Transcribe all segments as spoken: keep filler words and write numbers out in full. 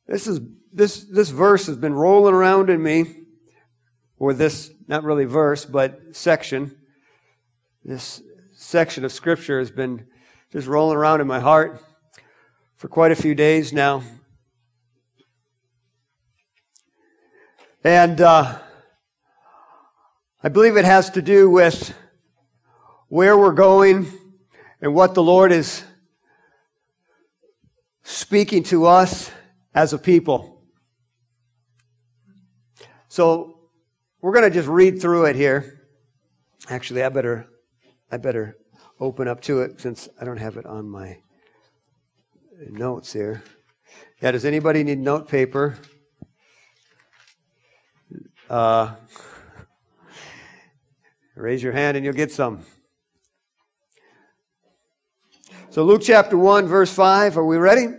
This is this this verse has been rolling around in me, or this, not really verse, but section. This section of Scripture has been just rolling around in my heart for quite a few days now. And uh, I believe it has to do with where we're going and what the Lord is speaking to us as a people. So we're going to just read through it here. Actually, I better I better open up to it since I don't have it on my notes here. Yeah, does anybody need note paper? Uh, raise your hand and you'll get some. So Luke chapter one, verse five. Are we ready?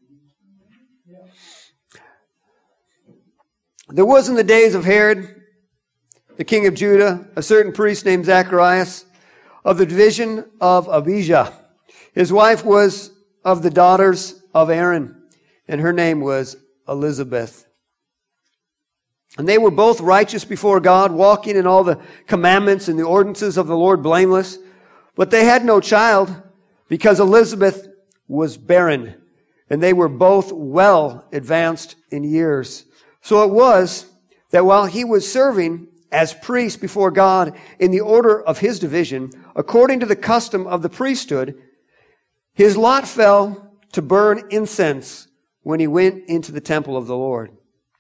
There was in the days of Herod, the king of Judah, a certain priest named Zacharias of the division of Abijah. His wife was of the daughters of Aaron, and her name was Elizabeth. And they were both righteous before God, walking in all the commandments and the ordinances of the Lord blameless. But they had no child, because Elizabeth was barren, and they were both well advanced in years. So it was that while he was serving as priest before God in the order of his division, according to the custom of the priesthood, his lot fell to burn incense when he went into the temple of the Lord.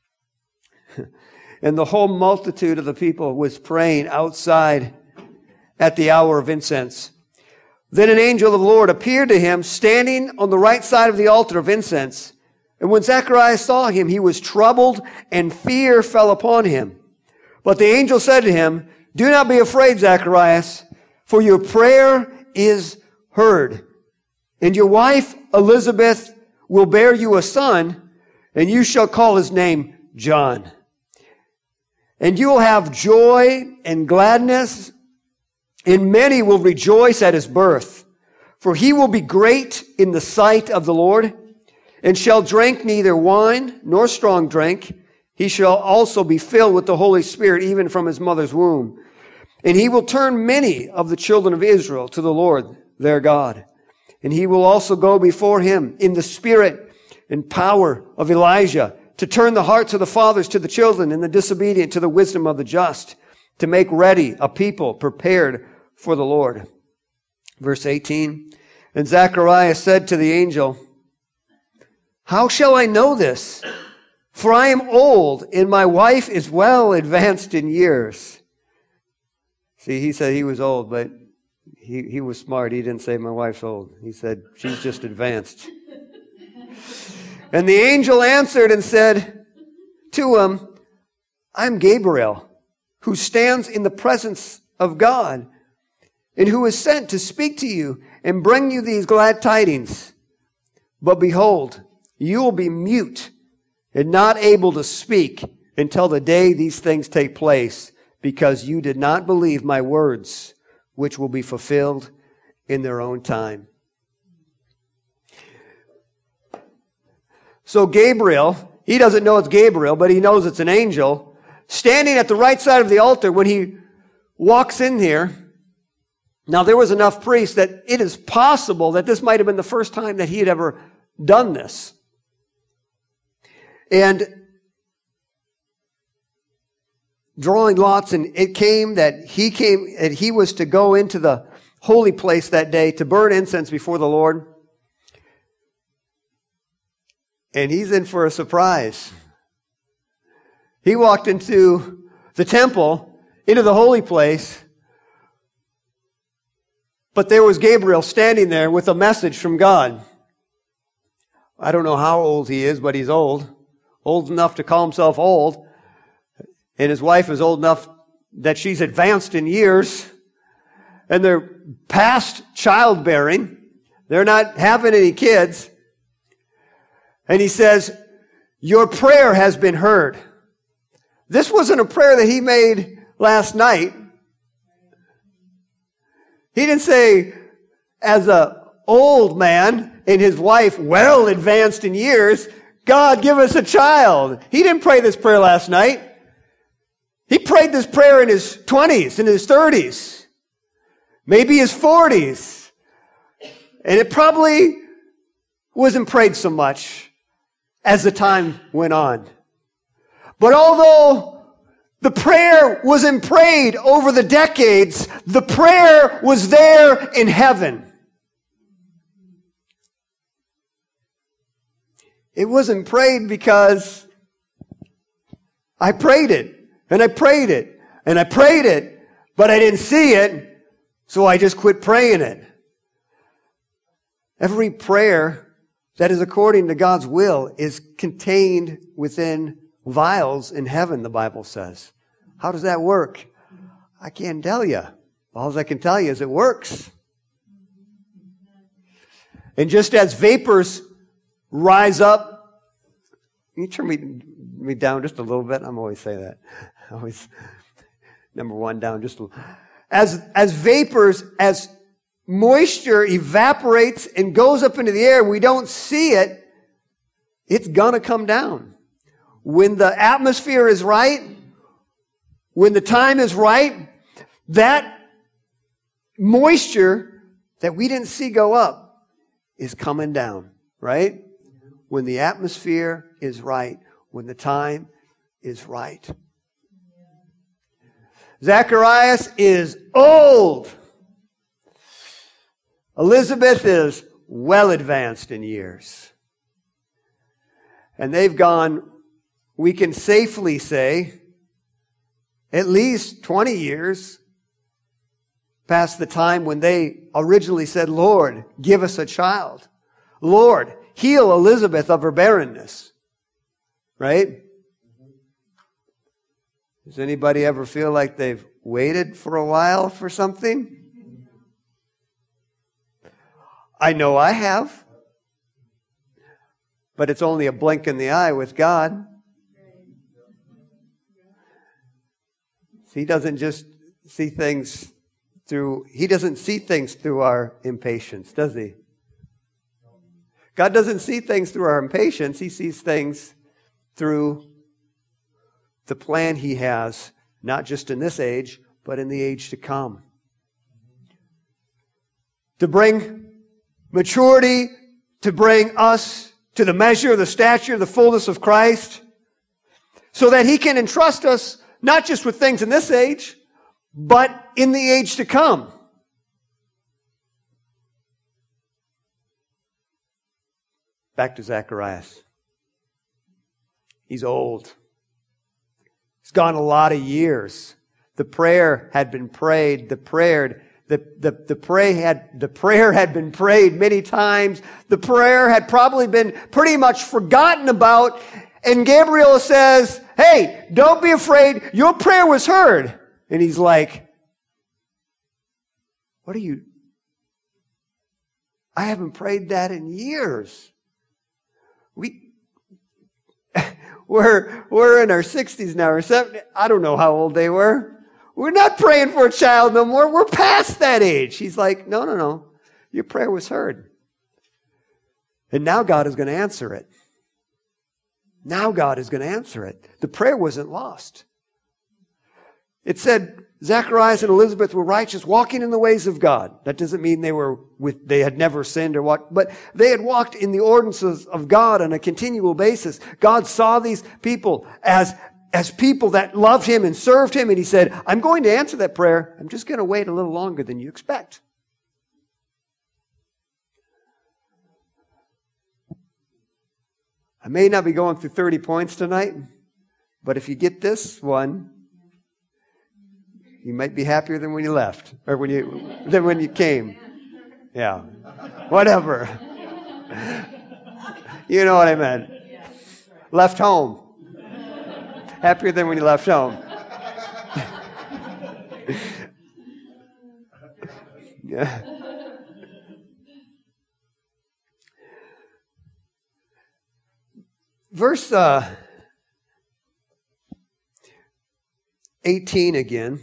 And the whole multitude of the people was praying outside at the hour of incense. Then an angel of the Lord appeared to him, standing on the right side of the altar of incense. And when Zacharias saw him, he was troubled, and fear fell upon him. But the angel said to him, "Do not be afraid, Zacharias, for your prayer is heard. And your wife Elizabeth will bear you a son, and you shall call his name John. And you will have joy and gladness, and many will rejoice at his birth. For he will be great in the sight of the Lord, and shall drink neither wine nor strong drink. He shall also be filled with the Holy Spirit even from his mother's womb. And he will turn many of the children of Israel to the Lord their God. And he will also go before him in the spirit and power of Elijah, to turn the hearts of the fathers to the children and the disobedient to the wisdom of the just, to make ready a people prepared for the Lord." Verse eighteen, "And Zacharias said to the angel, 'How shall I know this? For I am old, and my wife is well advanced in years.'" See, he said he was old, but he, he was smart. He didn't say my wife's old. He said she's just advanced. And the angel answered and said to him, "I'm Gabriel, who stands in the presence of God, and who is sent to speak to you and bring you these glad tidings. But behold, you will be mute and not able to speak until the day these things take place, because you did not believe my words, which will be fulfilled in their own time." So Gabriel, he doesn't know it's Gabriel, but he knows it's an angel, standing at the right side of the altar when he walks in here. Now, there was enough priests that it is possible that this might have been the first time that he had ever done this. And drawing lots, and it came that he came, and he was to go into the holy place that day to burn incense before the Lord. And he's in for a surprise. He walked into the temple, into the holy place, but there was Gabriel standing there with a message from God. I don't know how old he is, but he's old. Old enough to call himself old. And his wife is old enough that she's advanced in years. And they're past childbearing. They're not having any kids. And he says, "Your prayer has been heard." This wasn't a prayer that he made last night. He didn't say, as a old man and his wife well advanced in years, God, give us a child. He didn't pray this prayer last night. He prayed this prayer in his twenties, in his thirties, maybe his forties. And it probably wasn't prayed so much as the time went on. But although the prayer wasn't prayed over the decades, the prayer was there in heaven. It wasn't prayed because I prayed it, and I prayed it, and I prayed it, but I didn't see it, so I just quit praying it. Every prayer that is according to God's will is contained within vials in heaven, the Bible says. How does that work? I can't tell you. All I can tell you is it works. And just as vapors rise up, can you turn me, me down just a little bit? I'm always saying that. Always, number one, down just a little. As, as vapors, as moisture evaporates and goes up into the air, we don't see it, it's gonna come down. When the atmosphere is right, when the time is right, that moisture that we didn't see go up is coming down, right? When the atmosphere is right, when the time is right. Zacharias is old. Elizabeth is well advanced in years. And they've gone, we can safely say, at least twenty years past the time when they originally said, Lord, give us a child. Lord, heal Elizabeth of her barrenness. Right? Does anybody ever feel like they've waited for a while for something? I know I have. But it's only a blink in the eye with God. He doesn't just see things through, He doesn't see things through our impatience, does He? God doesn't see things through our impatience. He sees things through the plan He has, not just in this age, but in the age to come. To bring maturity, to bring us to the measure, the stature, the fullness of Christ, so that He can entrust us not just with things in this age, but in the age to come. Back to Zacharias. He's old. He's gone a lot of years. The prayer had been prayed. The prayer, the, the, the, pray had, the prayer had been prayed many times. The prayer had probably been pretty much forgotten about. And Gabriel says, hey, don't be afraid. Your prayer was heard. And he's like, what are you? I haven't prayed that in years. We, we're, we're in our sixties now, or seventies. I don't know how old they were. We're not praying for a child no more. We're past that age. He's like, no, no, no. Your prayer was heard. And now God is going to answer it. Now God is going to answer it. The prayer wasn't lost. It said Zacharias and Elizabeth were righteous, walking in the ways of God. That doesn't mean they were with, they had never sinned or what, but they had walked in the ordinances of God on a continual basis. God saw these people as, as people that loved Him and served Him, and He said, I'm going to answer that prayer. I'm just going to wait a little longer than you expect. I may not be going through thirty points tonight, but if you get this one, you might be happier than when you left, or when you than when you came. Yeah, whatever. You know what I meant. Left home. Happier than when you left home. Yeah. Verse uh, eighteen again.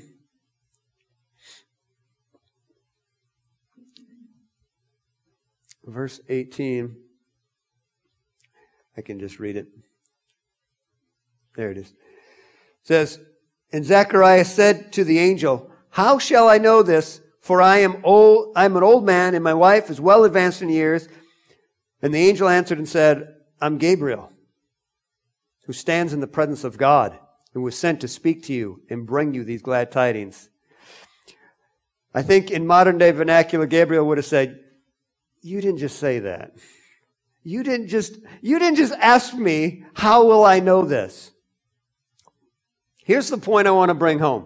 Verse eighteen. I can just read it. There it is. It says, and Zacharias said to the angel, how shall I know this? For I am old, I am an old man, and my wife is well advanced in years. And the angel answered and said, I'm Gabriel, who stands in the presence of God, and was sent to speak to you and bring you these glad tidings. I think in modern day vernacular, Gabriel would have said, you didn't just say that. You didn't just, you didn't just ask me, how will I know this? Here's the point I want to bring home.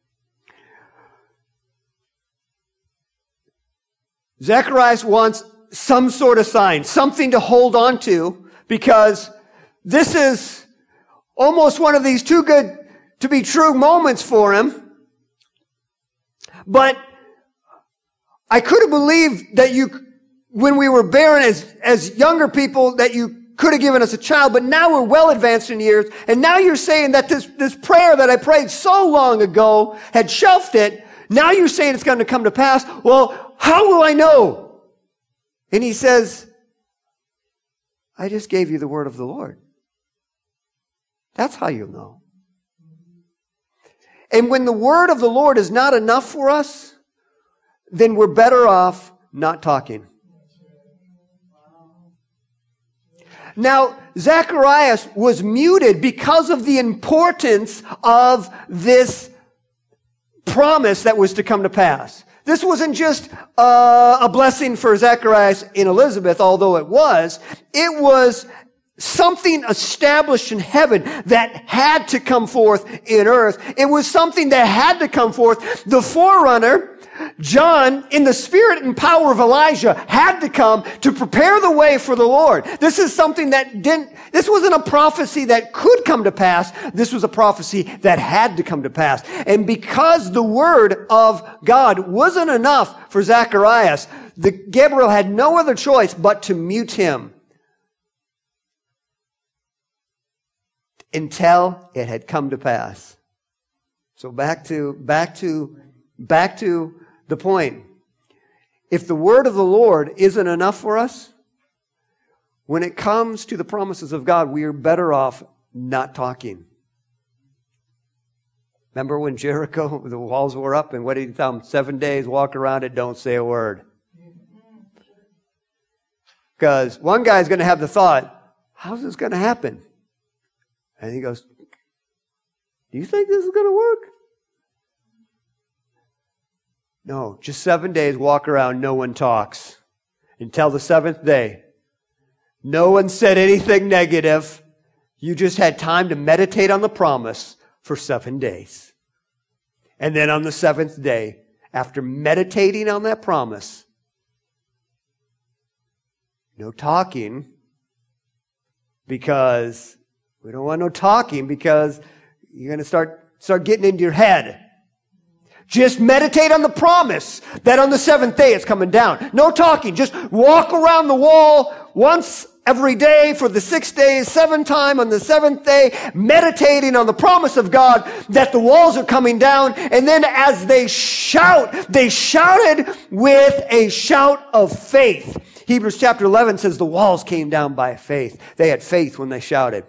Zacharias wants some sort of sign, something to hold on to, because this is almost one of these too good to be true moments for him. But I could have believed that you, when we were barren as, as younger people, that you could have given us a child, but now we're well advanced in years, and now you're saying that this, this prayer that I prayed so long ago had shelved it, now you're saying it's going to come to pass. Well, how will I know? And he says, I just gave you the word of the Lord. That's how you'll know. And when the word of the Lord is not enough for us, then we're better off not talking. Now, Zacharias was muted because of the importance of this promise that was to come to pass. This wasn't just uh, a blessing for Zacharias and Elizabeth, although it was. It was something established in heaven that had to come forth in earth. It was something that had to come forth. The forerunner, John, in the spirit and power of Elijah, had to come to prepare the way for the Lord. This is something that didn't, this wasn't a prophecy that could come to pass. This was a prophecy that had to come to pass. And because the word of God wasn't enough for Zacharias, the, Gabriel had no other choice but to mute him until it had come to pass. So back to, back to, back to the point. If the word of the Lord isn't enough for us, when it comes to the promises of God, we are better off not talking. Remember when Jericho, the walls were up, and what did he tell them? Seven days, walk around it, don't say a word. Because one guy's going to have the thought, how's this going to happen? And he goes, do you think this is going to work? No, just seven days, walk around, no one talks. Until the seventh day. No one said anything negative. You just had time to meditate on the promise for seven days. And then on the seventh day, after meditating on that promise, no talking, because we don't want no talking, because you're going to start, start getting into your head. Just meditate on the promise that on the seventh day it's coming down. No talking. Just walk around the wall once every day for the six days, seven times on the seventh day, meditating on the promise of God that the walls are coming down. And then as they shout, they shouted with a shout of faith. Hebrews chapter eleven says the walls came down by faith. They had faith when they shouted.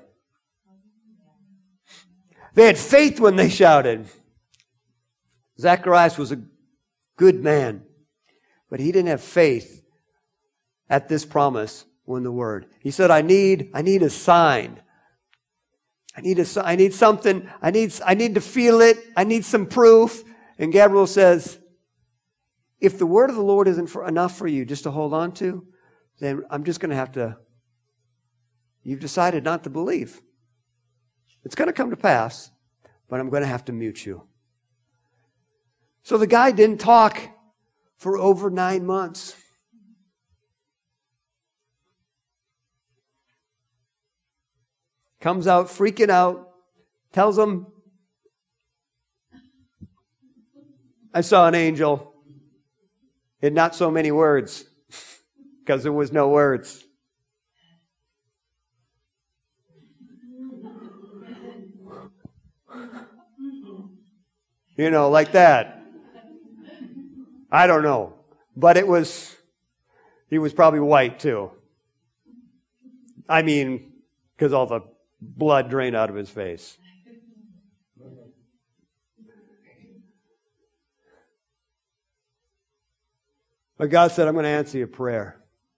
They had faith when they shouted. Zacharias was a good man, but he didn't have faith at this promise when the word. He said, I need, I need a sign. I need a, I need something. I need, I need to feel it. I need some proof. And Gabriel says, if the word of the Lord isn't for, enough for you just to hold on to, then I'm just going to have to, you've decided not to believe. It's going to come to pass, but I'm going to have to mute you. So the guy didn't talk for over nine months. Comes out freaking out, tells them, I saw an angel in not so many words, because there was no words. You know, like that. I don't know. But it was, he was probably white too. I mean, because all the blood drained out of his face. But God said, I'm going to answer your prayer.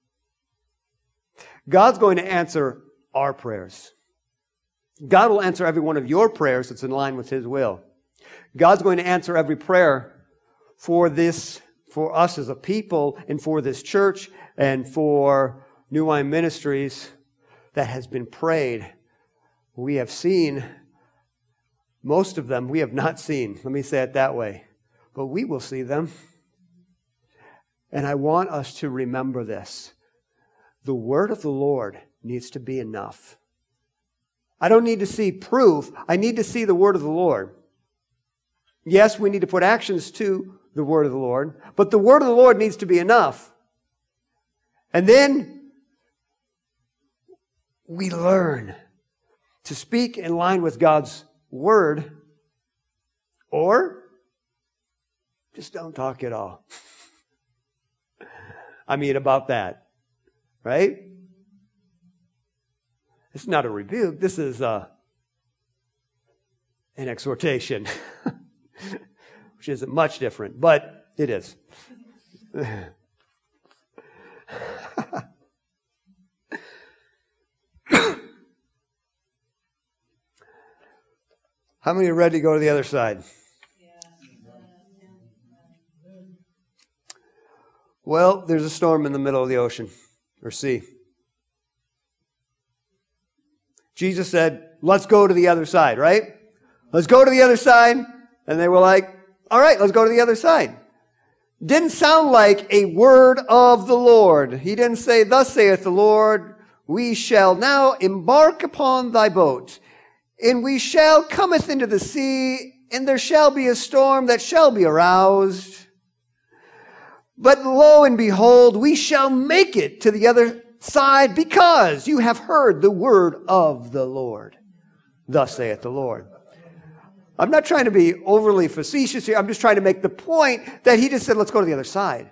God's going to answer our prayers. God will answer every one of your prayers that's in line with His will. God's going to answer every prayer for this, for us as a people, and for this church, and for New Wine Ministries that has been prayed. We have seen, most of them we have not seen. Let me say it that way. But we will see them. And I want us to remember this. The word of the Lord needs to be enough. I don't need to see proof. I need to see the word of the Lord. Yes, we need to put actions to the word of the Lord, but the word of the Lord needs to be enough. And then we learn to speak in line with God's word, or just don't talk at all. I mean, about that, right? It's not a rebuke. This is uh, an exhortation, which isn't much different, but it is. How many are ready to go to the other side? Well, there's a storm in the middle of the ocean or sea. Jesus said, let's go to the other side, right? Let's go to the other side. And they were like, all right, let's go to the other side. Didn't sound like a word of the Lord. He didn't say, thus saith the Lord, we shall now embark upon thy boat, and we shall cometh into the sea, and there shall be a storm that shall be aroused. But lo and behold, we shall make it to the other side because you have heard the word of the Lord. Thus saith the Lord. I'm not trying to be overly facetious here. I'm just trying to make the point that he just said, let's go to the other side.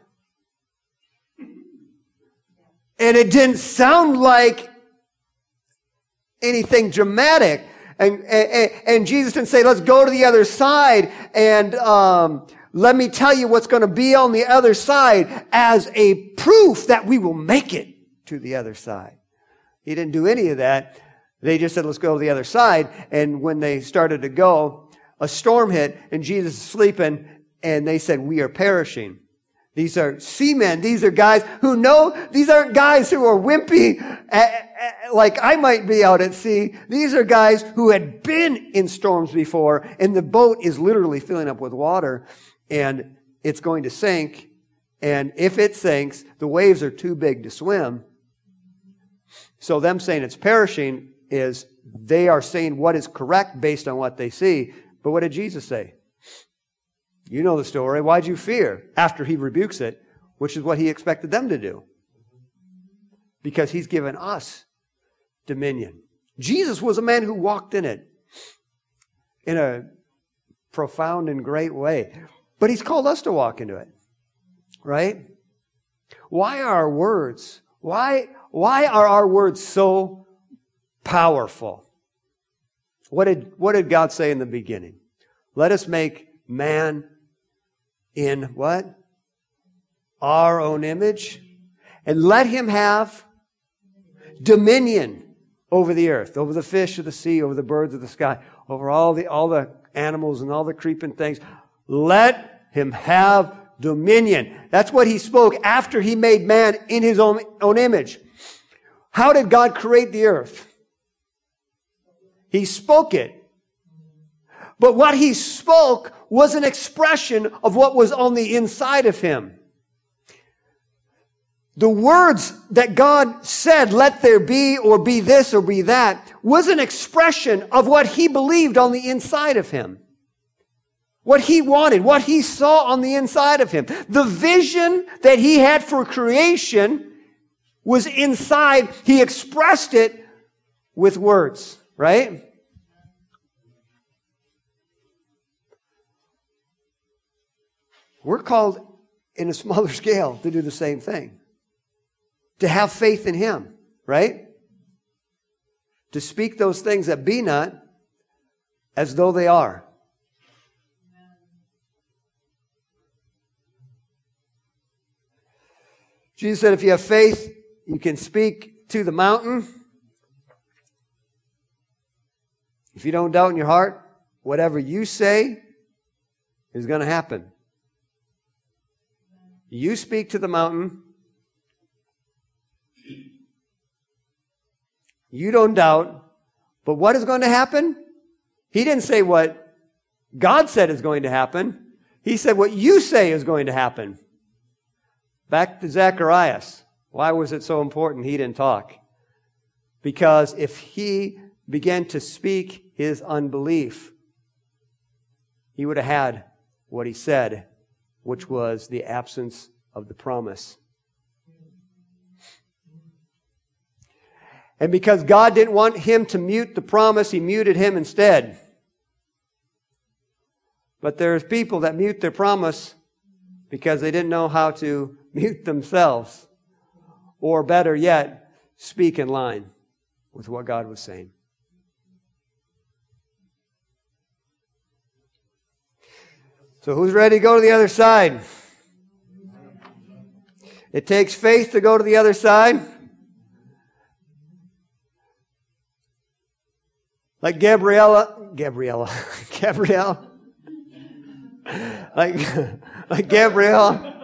And it didn't sound like anything dramatic. And, and, and Jesus didn't say, let's go to the other side and um, let me tell you what's going to be on the other side as a proof that we will make it to the other side. He didn't do any of that. They just said, let's go to the other side. And when they started to go, a storm hit and Jesus is sleeping and they said, we are perishing. These are seamen. These are guys who know, these aren't guys who are wimpy like I might be out at sea. These are guys who had been in storms before, and the boat is literally filling up with water and it's going to sink. And if it sinks, the waves are too big to swim. So them saying it's perishing is they are saying what is correct based on what they see. But what did Jesus say? You know the story. Why'd you fear? After he rebukes it, which is what he expected them to do. Because he's given us dominion. Jesus was a man who walked in it in a profound and great way. But he's called us to walk into it. Right? Why are our words, why, why are our words so powerful? What did, what did God say in the beginning? Let us make man in what? Our own image. And let him have dominion over the earth, over the fish of the sea, over the birds of the sky, over all the, all the animals and all the creeping things. Let him have dominion. That's what he spoke after he made man in his own, own image. How did God create the earth? He spoke it. But what he spoke was an expression of what was on the inside of him. The words that God said, let there be, or be this, or be that, was an expression of what he believed on the inside of him. What he wanted, what he saw on the inside of him. The vision that he had for creation was inside. He expressed it with words, right? We're called in a smaller scale to do the same thing. To have faith in him, right? to speak those things that be not as though they are. Jesus said, if you have faith, you can speak to the mountain. If you don't doubt in your heart, whatever you say is going to happen. You speak to the mountain. You don't doubt. But what is going to happen? He didn't say what God said is going to happen. He said what you say is going to happen. Back to Zacharias. Why was it so important he didn't talk? Because if he began to speak his unbelief, he would have had what he said, which was the absence of the promise. And because God didn't want him to mute the promise, he muted him instead. But there's people that mute their promise because they didn't know how to mute themselves. Or better yet, speak in line with what God was saying. So who's ready to go to the other side? It takes faith to go to the other side. Like Gabriella, Gabriella, Gabrielle, like, like Gabrielle,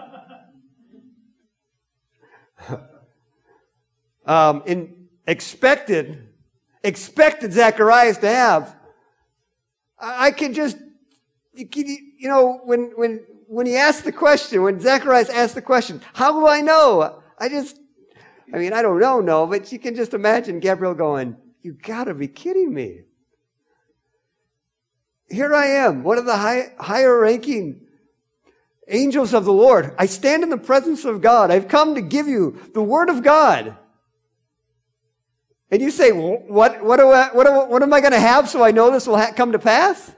um, in expected, expected Zacharias to have. I, I can just, you, you know, when when when he asked the question, when Zacharias asked the question, how do I know? I just, I mean, I don't know, no, but you can just imagine Gabriel going, you gotta be kidding me. Here I am, one of the high, higher ranking angels of the Lord. I stand in the presence of God. I've come to give you the word of God. And you say, what, what, do I, what, what am I going to have so I know this will ha- come to pass?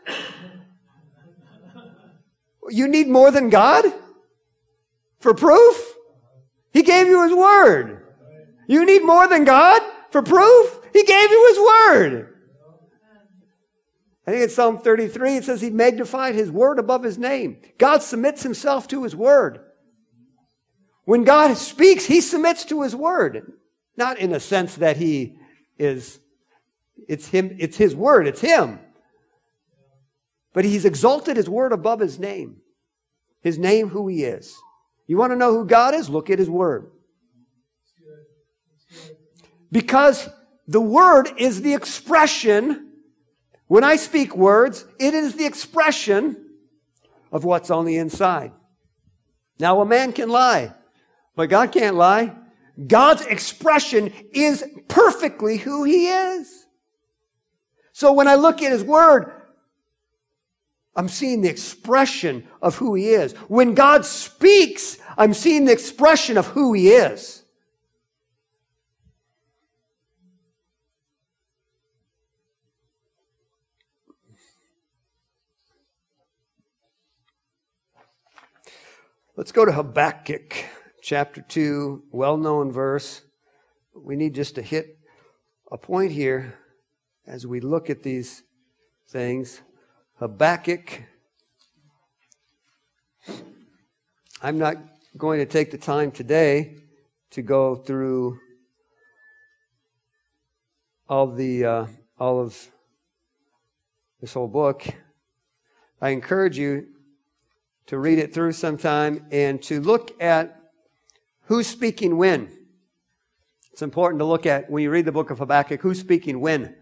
You need more than God for proof? He gave you His word. You need more than God for proof? He gave you His word. I think it's Psalm thirty-three. It says He magnified His word above His name. God submits Himself to His word. When God speaks, He submits to His word. Not in a sense that He is, it's Him, it's His word, it's Him. But He's exalted His word above His name. His name, who He is. You want to know who God is? Look at His word. Because the word is the expression. When I speak words, it is the expression of what's on the inside. Now, a man can lie, but God can't lie. God's expression is perfectly who He is. So when I look at His word, I'm seeing the expression of who He is. When God speaks, I'm seeing the expression of who He is. Let's go to Habakkuk chapter two, well-known verse. We need just to hit a point here as we look at these things. Habakkuk. I'm not going to take the time today to go through all the uh, all of this whole book. I encourage you to read it through sometime and to look at who's speaking when. It's important to look at, when you read the book of Habakkuk, who's speaking when.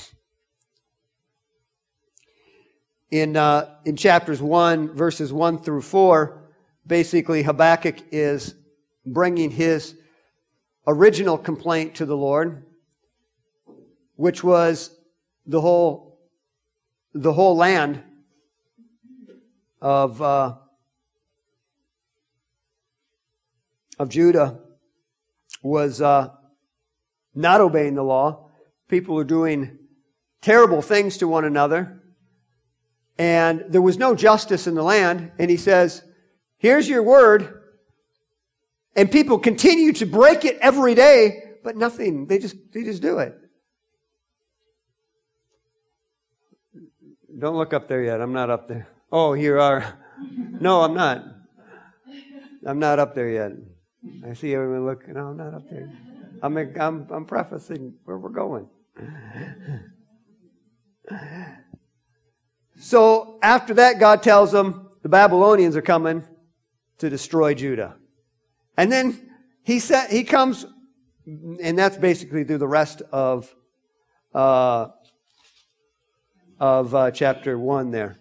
In, uh, in chapters one, verses one through four, basically Habakkuk is bringing his original complaint to the Lord, which was the whole, the whole land of uh, of Judah was uh, not obeying the law. People were doing terrible things to one another, and there was no justice in the land. And he says, here's your word, and people continue to break it every day, but nothing. They just they just do it. Don't look up there yet. I'm not up there. Oh, you are. No, I'm not. I'm not up there yet. I see everyone looking. No, I'm not up there. I'm, I'm, I'm prefacing where we're going. So after that, God tells them the Babylonians are coming to destroy Judah. And then he said, he comes, and that's basically through the rest of uh, of uh, chapter one there.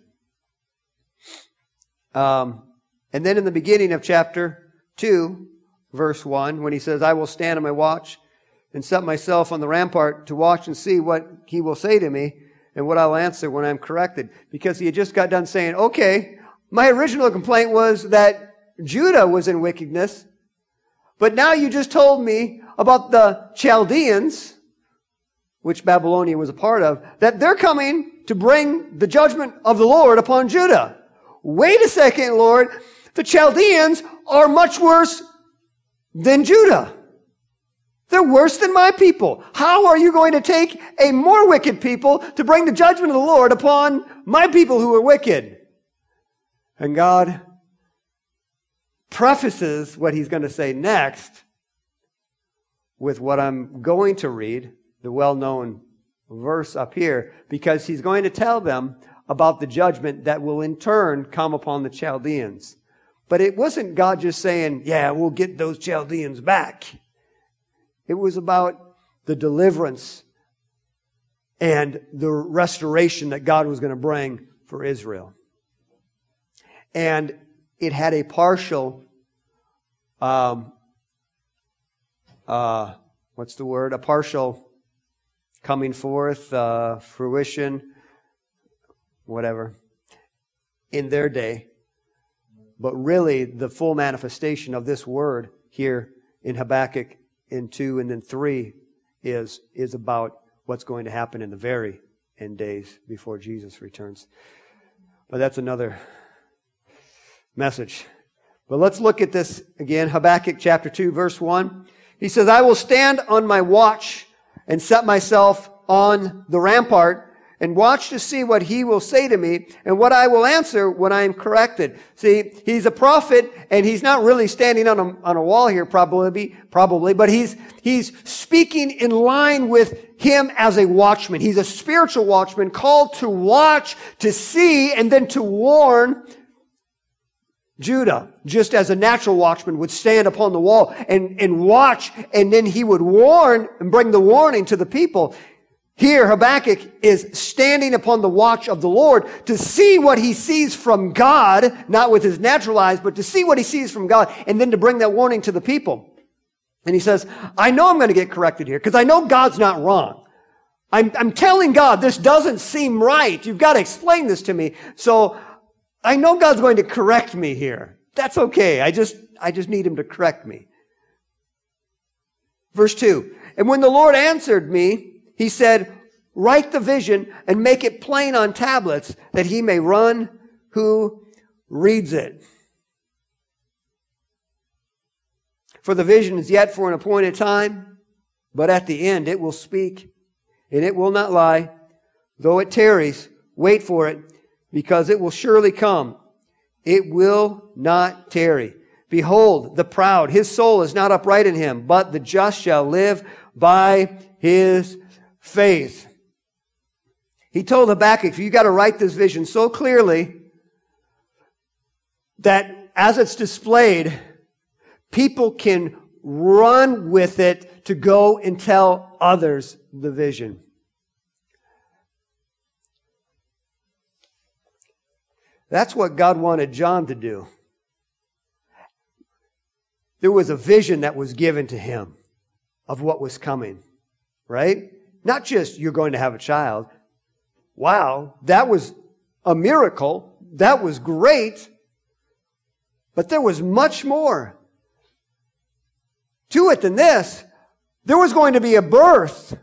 Um, and then in the beginning of chapter two, verse one, when he says, I will stand on my watch and set myself on the rampart to watch and see what he will say to me and what I'll answer when I'm corrected. Because he had just got done saying, okay, my original complaint was that Judah was in wickedness, but now you just told me about the Chaldeans, which Babylonia was a part of, that they're coming to bring the judgment of the Lord upon Judah. Wait a second, Lord. The Chaldeans are much worse than Judah. They're worse than my people. How are you going to take a more wicked people to bring the judgment of the Lord upon my people who are wicked? And God prefaces what he's going to say next with what I'm going to read, the well-known verse up here, because he's going to tell them about the judgment that will in turn come upon the Chaldeans. But it wasn't God just saying, yeah, we'll get those Chaldeans back. It was about the deliverance and the restoration that God was going to bring for Israel. And it had a partial, um, uh, what's the word? A partial coming forth, uh, fruition, whatever, in their day. But really, the full manifestation of this word here in Habakkuk in two and then three is, is about what's going to happen in the very end days before Jesus returns. But that's another message. But let's look at this again. Habakkuk chapter two, verse one. He says, I will stand on my watch and set myself on the rampart and watch to see what he will say to me and what I will answer when I am corrected. See, he's a prophet and he's not really standing on a, on a wall here probably, probably, but he's, he's speaking in line with him as a watchman. He's a spiritual watchman called to watch, to see, and then to warn Judah, just as a natural watchman would stand upon the wall and, and watch, and then he would warn and bring the warning to the people. Here, Habakkuk is standing upon the watch of the Lord to see what he sees from God, not with his natural eyes, but to see what he sees from God, and then to bring that warning to the people. And he says, I know I'm going to get corrected here, because I know God's not wrong. I'm, I'm telling God, this doesn't seem right. You've got to explain this to me. So, I know God's going to correct me here. That's okay. I just, I just need him to correct me. Verse two. And when the Lord answered me, he said, write the vision and make it plain on tablets that he may run who reads it. For the vision is yet for an appointed time, but at the end it will speak and it will not lie. Though it tarries, wait for it, because it will surely come. It will not tarry. Behold, the proud, his soul is not upright in him, but the just shall live by his faith. He told Habakkuk, you got to write this vision so clearly that as it's displayed, people can run with it to go and tell others the vision. That's what God wanted John to do. There was a vision that was given to him of what was coming, right? Not just you're going to have a child. Wow, that was a miracle. That was great. But there was much more to it than this. There was going to be a birth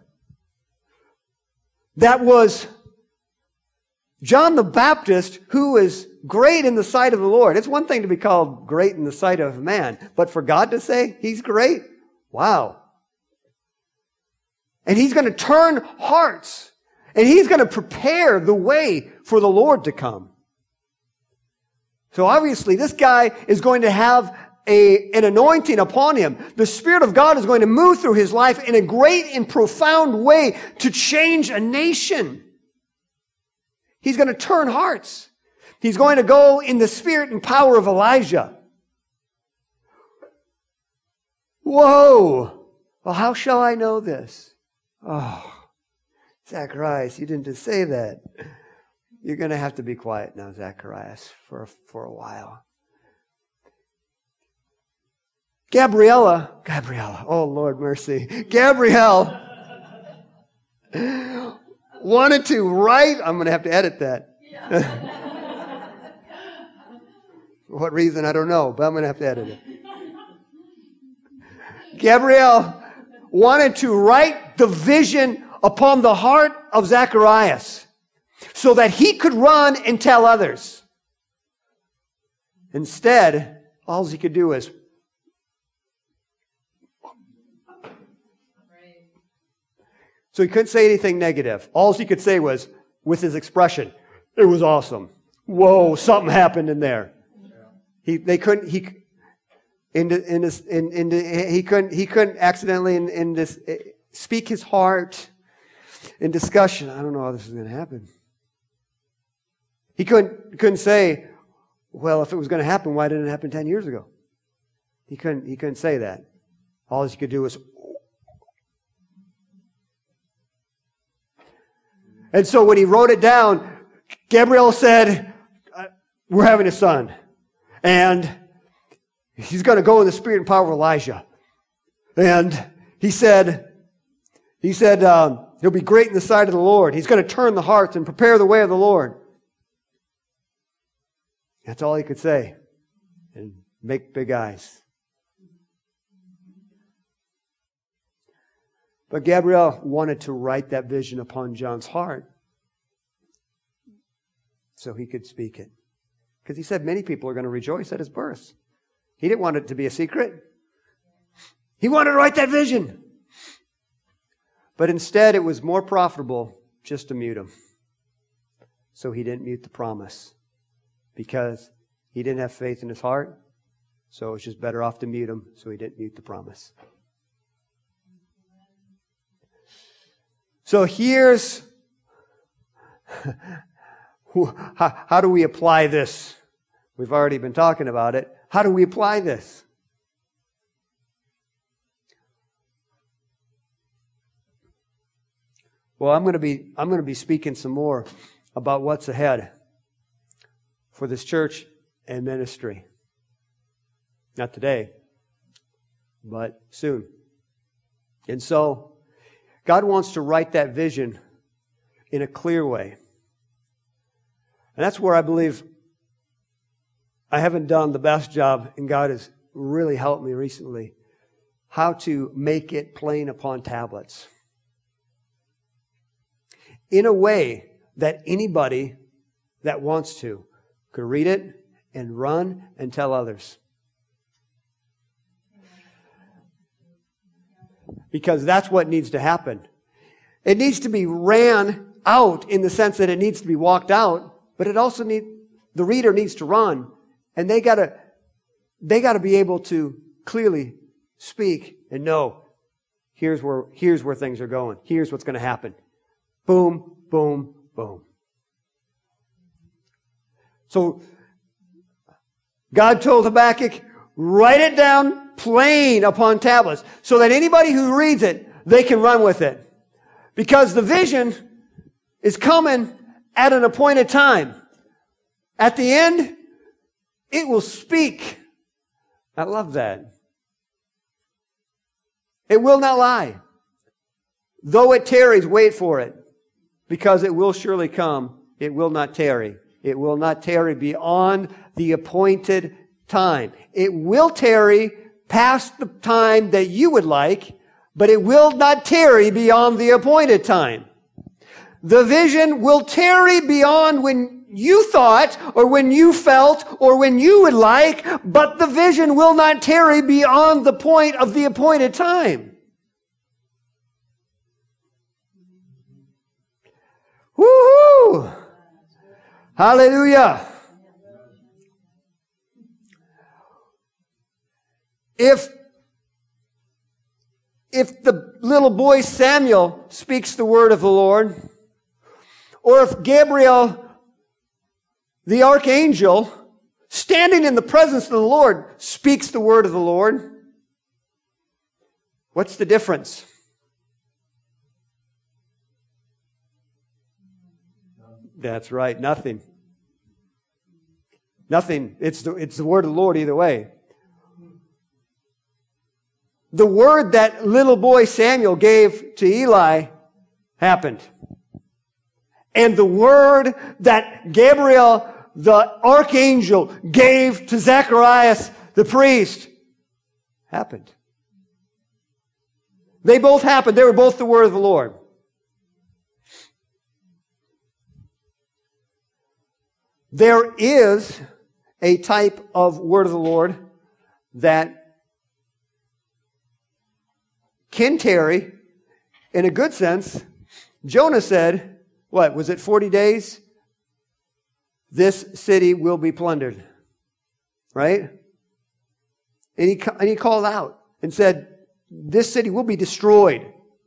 that was John the Baptist, who is great in the sight of the Lord. It's one thing to be called great in the sight of man, but for God to say he's great, wow. And he's going to turn hearts. And he's going to prepare the way for the Lord to come. So obviously this guy is going to have a, an anointing upon him. The Spirit of God is going to move through his life in a great and profound way to change a nation. He's going to turn hearts. He's going to go in the spirit and power of Elijah. Whoa! Well, how shall I know this? Oh, Zacharias, you didn't just say that. You're going to have to be quiet now, Zacharias, for, for a while. Gabriella, Gabriella, oh Lord mercy. Gabrielle wanted to write, I'm going to have to edit that. Yeah. For what reason, I don't know, but I'm going to have to edit it. Gabrielle wanted to write the vision upon the heart of Zacharias so that he could run and tell others. Instead, all he could do is so he couldn't say anything negative. All he could say was, with his expression, it was awesome. Whoa, something happened in there. He, they couldn't, he, in, in this, in, in, he couldn't, he couldn't accidentally in, in this, speak his heart in discussion. I don't know how this is going to happen. He couldn't, couldn't say, well, if it was going to happen, why didn't it happen ten years ago? He couldn't, he couldn't say that. All he could do was, and so when he wrote it down, Gabriel said, we're having a son. And he's going to go in the spirit and power of Elijah. And he said, he said, um, he'll be great in the sight of the Lord. He's going to turn the hearts and prepare the way of the Lord. That's all he could say. And make big eyes. But Gabriel wanted to write that vision upon John's heart so he could speak it. Because he said many people are going to rejoice at his birth. He didn't want it to be a secret. He wanted to write that vision. But instead, it was more profitable just to mute him. So he didn't mute the promise. Because he didn't have faith in his heart. So it was just better off to mute him. So he didn't mute the promise. So here's how, how do we apply this? We've already been talking about it. How do we apply this? Well, I'm going to be I'm going to be speaking some more about what's ahead for this church and ministry. Not today, but soon. And so God wants to write that vision in a clear way. And that's where I believe I haven't done the best job, and God has really helped me recently, how to make it plain upon tablets. In a way that anybody that wants to could read it and run and tell others. Because that's what needs to happen. It needs to be ran out in the sense that it needs to be walked out, but it also need the reader needs to run, and they gotta they gotta be able to clearly speak and know here's where here's where things are going. Here's what's going to happen. Boom, boom, boom. So God told Habakkuk, write it down plain upon tablets so that anybody who reads it, they can run with it. Because the vision is coming at an appointed time. At the end, it will speak. I love that. It will not lie. Though it tarries, wait for it. Because it will surely come. It will not tarry. It will not tarry beyond the appointed time. It will tarry past the time that you would like, but it will not tarry beyond the appointed time. The vision will tarry beyond when you thought, or when you felt, or when you would like, but the vision will not tarry beyond the point of the appointed time. Hallelujah. If, if the little boy Samuel speaks the word of the Lord, or if Gabriel, the archangel, standing in the presence of the Lord, speaks the word of the Lord, what's the difference? That's right, nothing. Nothing. It's the, it's the word of the Lord either way. The word that little boy Samuel gave to Eli happened. And the word that Gabriel, the archangel, gave to Zacharias, the priest, happened. They both happened. They were both the word of the Lord. There is a type of word of the Lord that can tarry in a good sense. Jonah said, what, was it forty days? This city will be plundered. Right? And he, and he called out and said, this city will be destroyed.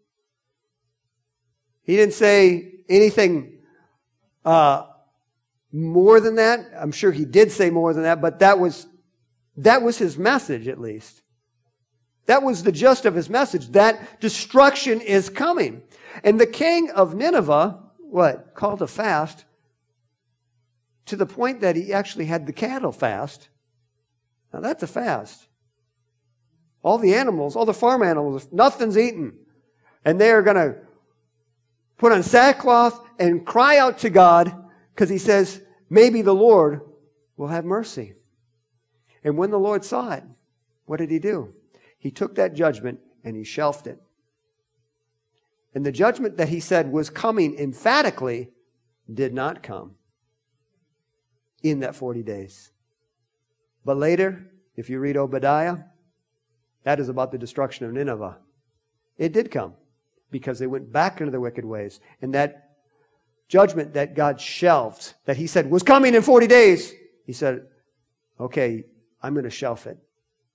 He didn't say anything uh, more than that. I'm sure he did say more than that, but that was, that was his message at least. That was the gist of his message, that destruction is coming. And the king of Nineveh, what, called a fast to the point that he actually had the cattle fast. Now that's a fast. All the animals, all the farm animals, nothing's eaten. And they are going to put on sackcloth and cry out to God because he says, maybe the Lord will have mercy. And when the Lord saw it, what did he do? He took that judgment and he shelved it. And the judgment that he said was coming emphatically did not come in that forty days. But later, if you read Obadiah, that is about the destruction of Nineveh. It did come because they went back into their wicked ways. And that judgment that God shelved, that he said was coming in forty days, he said, okay, I'm going to shelf it.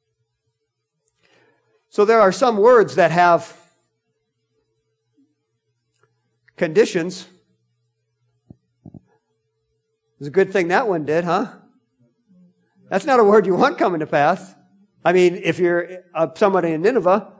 So there are some words that have conditions. It's a good thing that one did, huh? That's not a word you want coming to pass. I mean, if you're uh, somebody in Nineveh.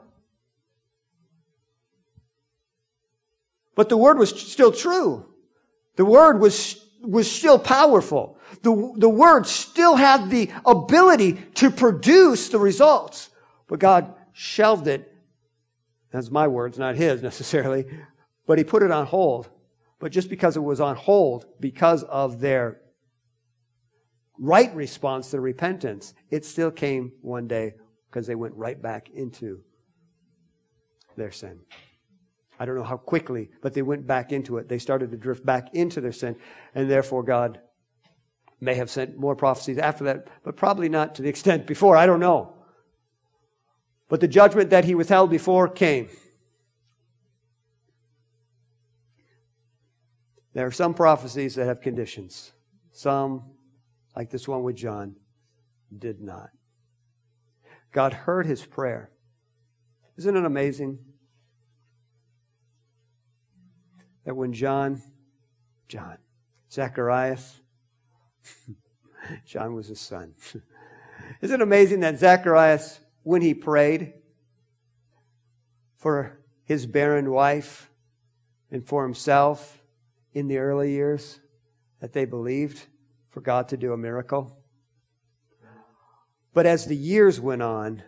But the word was still true. The word was, was still powerful. The, the word still had the ability to produce the results. But God shelved it. That's my words, not his necessarily. But he put it on hold. But just because it was on hold, because of their right response to repentance, it still came one day because they went right back into their sin. I don't know how quickly, but they went back into it. They started to drift back into their sin, and therefore God may have sent more prophecies after that, but probably not to the extent before. I don't know. But the judgment that he withheld before came. There are some prophecies that have conditions. Some, like this one with John, did not. God heard his prayer. Isn't it amazing that when John, John, Zacharias, John was his son. Isn't it amazing that Zacharias, when he prayed for his barren wife and for himself in the early years, that they believed for God to do a miracle? But as the years went on,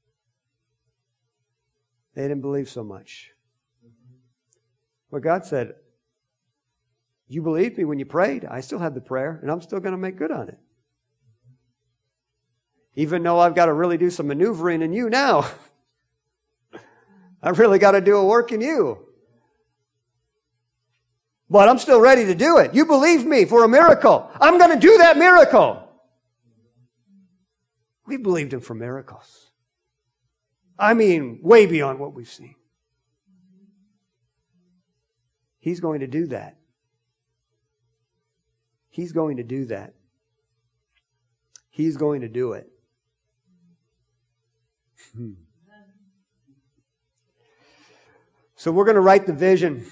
they didn't believe so much. But God said, you believed me when you prayed. I still have the prayer, and I'm still going to make good on it. Even though I've got to really do some maneuvering in you now. I've really got to do a work in you. But I'm still ready to do it. You believe me for a miracle. I'm going to do that miracle. We believed him for miracles. I mean, way beyond what we've seen. He's going to do that. He's going to do that. He's going to do it. Hmm. So we're going to write the vision.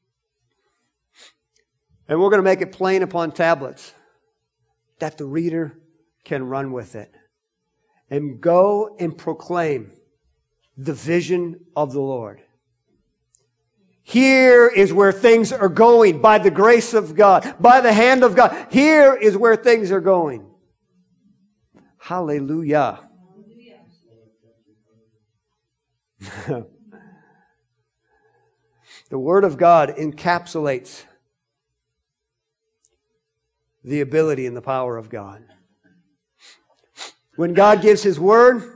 And we're going to make it plain upon tablets that the reader can run with it. And go and proclaim the vision of the Lord. Here is where things are going by the grace of God, by the hand of God. Here is where things are going. Hallelujah. The Word of God encapsulates the ability and the power of God. When God gives His Word,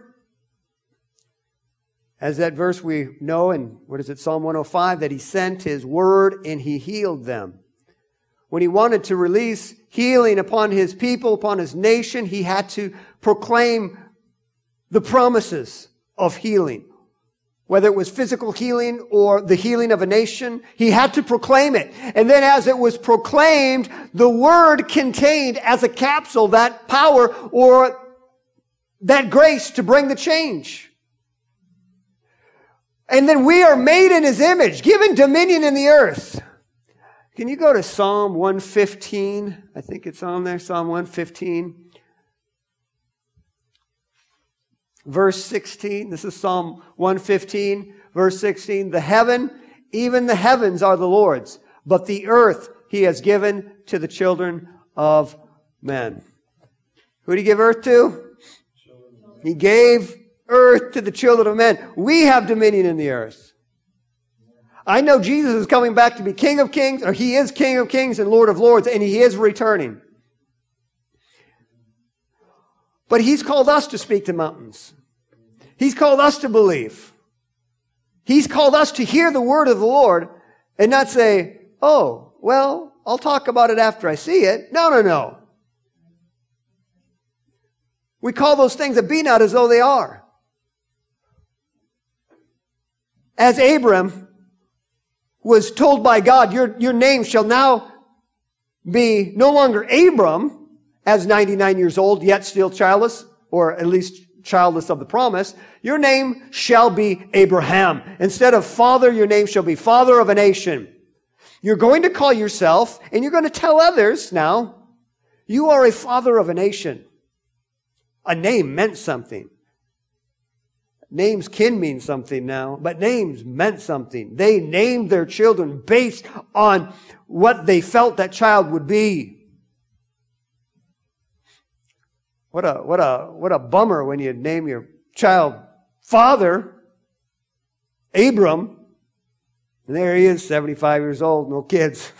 as that verse we know in, what is it, Psalm one oh five, that He sent His Word and He healed them. When He wanted to release healing upon His people, upon His nation, He had to proclaim the promises of healing. Whether it was physical healing or the healing of a nation, He had to proclaim it. And then as it was proclaimed, the Word contained as a capsule that power or that grace to bring the change. And then we are made in His image, given dominion in the earth. Can you go to Psalm one fifteen? I think it's on there, Psalm one fifteen. Verse sixteen, this is Psalm one fifteen, verse sixteen. The heaven, even the heavens are the Lord's, but the earth He has given to the children of men. Who did He give earth to? He gave earth to the children of men. We have dominion in the earth. I know Jesus is coming back to be King of Kings, or He is King of Kings and Lord of Lords, and He is returning. But He's called us to speak to mountains. He's called us to believe. He's called us to hear the word of the Lord and not say, oh, well, I'll talk about it after I see it. No, no, no. We call those things that be not as though they are. As Abram was told by God, your, your name shall now be no longer Abram, as ninety-nine years old, yet still childless, or at least childless of the promise. Your name shall be Abraham. Instead of father, your name shall be father of a nation. You're going to call yourself, and you're going to tell others now, you are a father of a nation. A name meant something. Names can mean something now, but names meant something. They named their children based on what they felt that child would be. What a, what a, what a bummer when you name your child father, Abram, and there he is, seventy-five years old, no kids.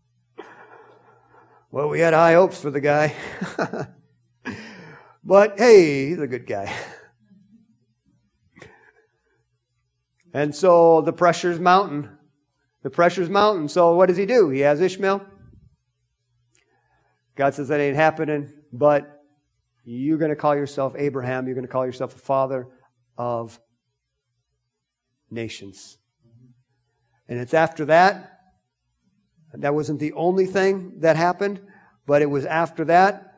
Well, we had high hopes for the guy. But hey, he's a good guy. And so the pressure's mounting. The pressure's mounting. So what does he do? He has Ishmael. God says that ain't happening, but you're going to call yourself Abraham. You're going to call yourself a father of nations. And it's after that. That wasn't the only thing that happened, but it was after that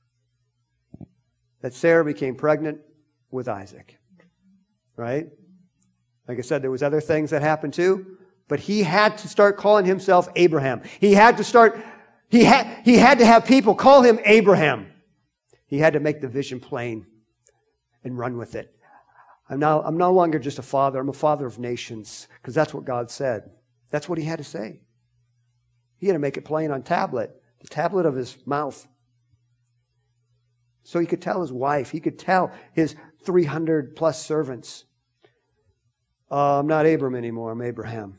that Sarah became pregnant with Isaac. Right? Like I said, there was other things that happened too, but he had to start calling himself Abraham. He had to start, he had, he had to have people call him Abraham. He had to make the vision plain and run with it. I'm now, I'm no longer just a father. I'm a father of nations, because that's what God said. That's what he had to say. He had to make it plain on tablet, the tablet of his mouth. So he could tell his wife, he could tell his three hundred plus servants, uh, I'm not Abram anymore, I'm Abraham.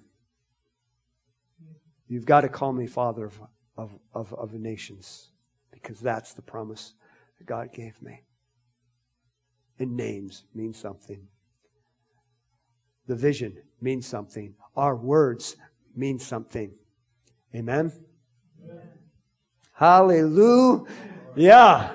You've got to call me father of, of, of, of the nations, because that's the promise that God gave me. And names mean something. The vision means something. Our words mean something. Amen? Amen. Hallelujah. Yeah.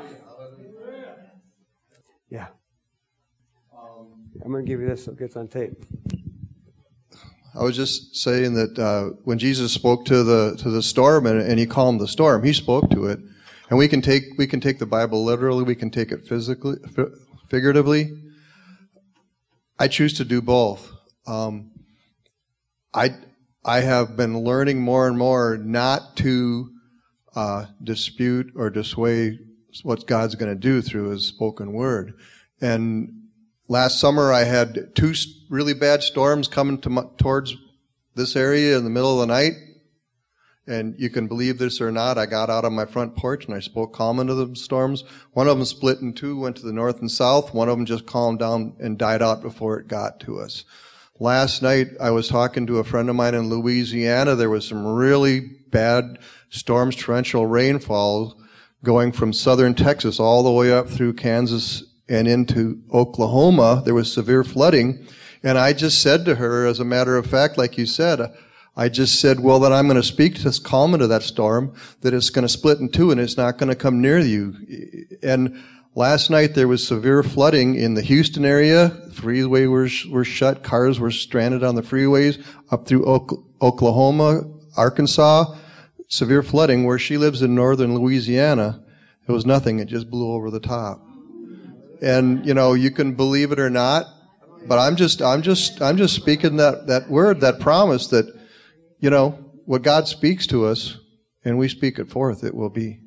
Yeah. I'm going to give you this so it gets on tape. I was just saying that uh, when Jesus spoke to the to the storm and, and he calmed the storm, he spoke to it. And we can take we can take the Bible literally, we can take it physically, figuratively. I choose to do both. Um, I I have been learning more and more not to uh, dispute or dissuade what God's going to do through His spoken word. And last summer, I had two really bad storms coming to my, towards this area in the middle of the night. And you can believe this or not, I got out on my front porch and I spoke calm into the storms. One of them split in two, went to the north and south. One of them just calmed down and died out before it got to us. Last night, I was talking to a friend of mine in Louisiana. There was some really bad storms, torrential rainfall going from southern Texas all the way up through Kansas and into Oklahoma. There was severe flooding. And I just said to her, as a matter of fact, like you said, I just said, well, then I'm going to speak to this calm into that storm, that it's going to split in two and it's not going to come near you. And last night there was severe flooding in the Houston area. Freeway were, were shut. Cars were stranded on the freeways up through Oklahoma, Arkansas. Severe flooding. Where she lives in northern Louisiana, it was nothing. It just blew over the top. And, you know, you can believe it or not, but I'm just, I'm just, I'm just speaking that, that word, that promise that, you know, what God speaks to us and we speak it forth, it will be.